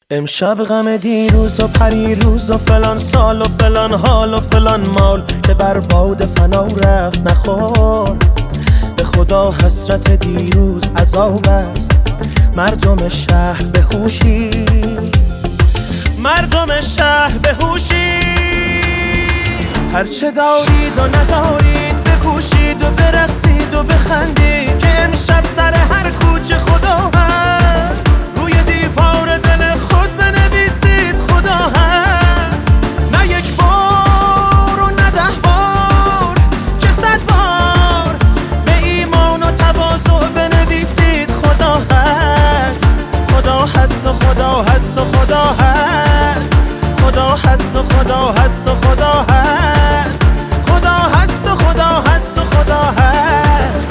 امشب غم دیروز و پریروز و فلان سال و فلان حال و فلان مال که بر باد فنا رفت نخور. به خدا حسرت دیروز عذاب است. مردم شهر بهوشی، مردم شهر بهوشی. هرچه دارید و ندارید بپوشید و برقصید و بخندید که امشب سر هر کوچه خدا هست. روی دیوار دل خود بنویسید خدا هست. نه یک بار و نه 10 بار که 100 بار به ایمان و تواضع بنویسید خدا هست. خدا هست و خدا هست و خدا هست. خدا هست و خدا هست و خدا هست. خدا هست و خدا هست و خدا هست.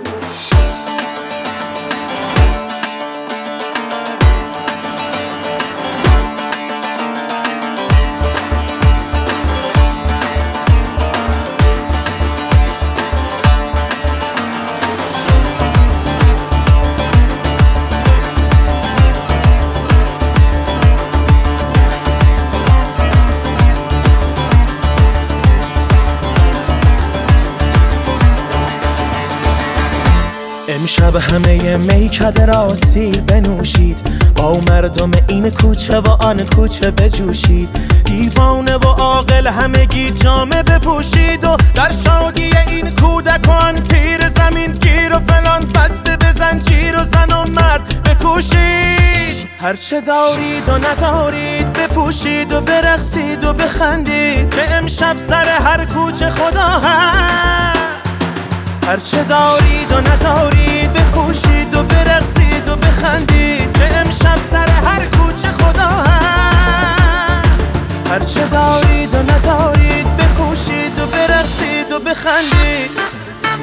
امشب همه میکده را سیر بنوشید، با مردم این کوچه و آن کوچه بجوشید. دیوانه و عاقل همگی جامه بپوشید و در شادی این کودکان پیر زمین گیر و فلان بسته به زنجیر و زن و مرد بکوشید. هرچه دارید و ندارید بپوشید و برقصید و بخندید که امشب سر هر کوچه خدا هست. هرچه دارید و ندارید بپوشید و برقصید و بخندید که امشب سر هر کوچه خدا هست. هرچه دارید و ندارید بپوشید و برقصید و بخندید.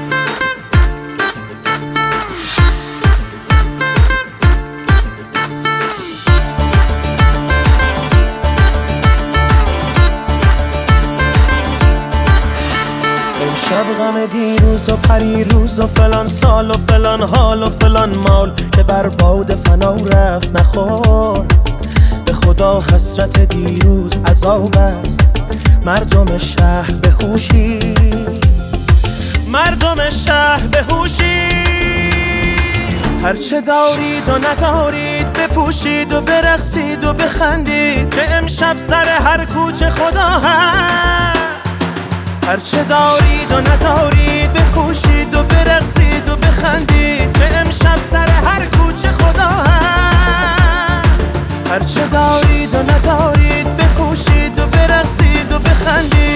امشب غم دیروز و پریروز و فلان سال و فلان حال و فلان مال که بر باد فنا رفت نخور. به خدا حسرت دیروز عذاب است. مردم شهر بهوشی، مردم شهر بهوشی. هرچه دارید و ندارید بپوشید و برقصید و بخندید که امشب سر هر کوچه خدا هست. هرچه دارید و ندارید بپوشید و برقصید و بخندید که امشب سر هر کوچه خدا هست. هرچه دارید و ندارید بپوشید و برقصید و بخندید.